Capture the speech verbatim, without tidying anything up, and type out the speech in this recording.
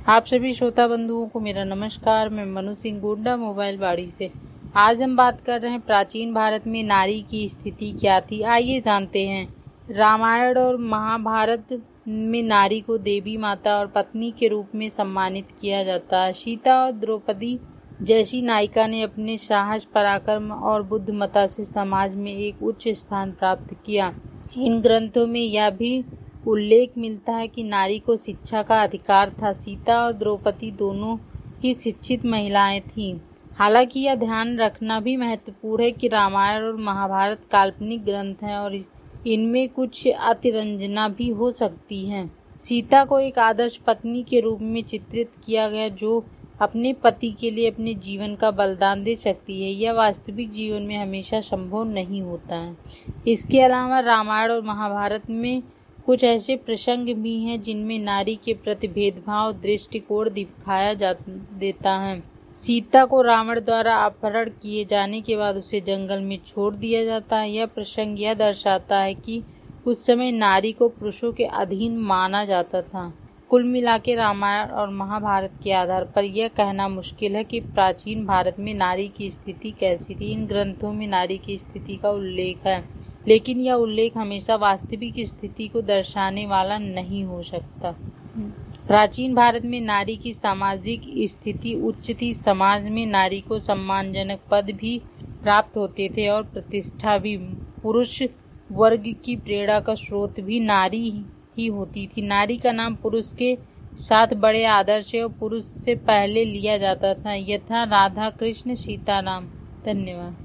आप सभी श्रोता बंधुओं को मेरा नमस्कार। मैं मनु सिंह गोड्डा मोबाइल बाड़ी से। आज हम बात कर रहे हैं प्राचीन भारत में नारी की स्थिति क्या थी। आइए जानते हैं। रामायण और महाभारत में नारी को देवी माता और पत्नी के रूप में सम्मानित किया जाता है। सीता और द्रौपदी जैसी नायिका ने अपने साहस, पराक्रम और बुद्धिमत्ता से समाज में एक उच्च स्थान प्राप्त किया। इन ग्रंथों में यह भी उल्लेख मिलता है कि नारी को शिक्षा का अधिकार था। सीता और द्रौपदी दोनों ही शिक्षित महिलाएं थीं। हालांकि यह ध्यान रखना भी महत्वपूर्ण है कि रामायण और महाभारत काल्पनिक ग्रंथ हैं और इनमें कुछ अतिरंजना भी हो सकती हैं। सीता को एक आदर्श पत्नी के रूप में चित्रित किया गया जो अपने पति के लिए अपने जीवन का बलिदान दे सकती है। यह वास्तविक जीवन में हमेशा संभव नहीं होता है। इसके अलावा रामायण और महाभारत में कुछ ऐसे प्रसंग भी हैं जिनमें नारी के प्रति भेदभाव दृष्टिकोण दिखाया जा देता है। सीता को रावण द्वारा अपहरण किए जाने के बाद उसे जंगल में छोड़ दिया जाता है। यह प्रसंग यह दर्शाता है कि उस समय नारी को पुरुषों के अधीन माना जाता था। कुल मिलाकर रामायण और महाभारत के आधार पर यह कहना मुश्किल है कि प्राचीन भारत में नारी की स्थिति कैसी थी। इन ग्रंथों में नारी की स्थिति का उल्लेख है, लेकिन यह उल्लेख हमेशा वास्तविक स्थिति को दर्शाने वाला नहीं हो सकता। प्राचीन भारत में नारी की सामाजिक स्थिति उच्च थी। समाज में नारी को सम्मानजनक पद भी प्राप्त होते थे और प्रतिष्ठा भी। पुरुष वर्ग की प्रेरणा का स्रोत भी नारी ही होती थी। नारी का नाम पुरुष के साथ बड़े आदर से और पुरुष से पहले लिया जाता था, यथा राधा, कृष्ण, सीताराम। धन्यवाद।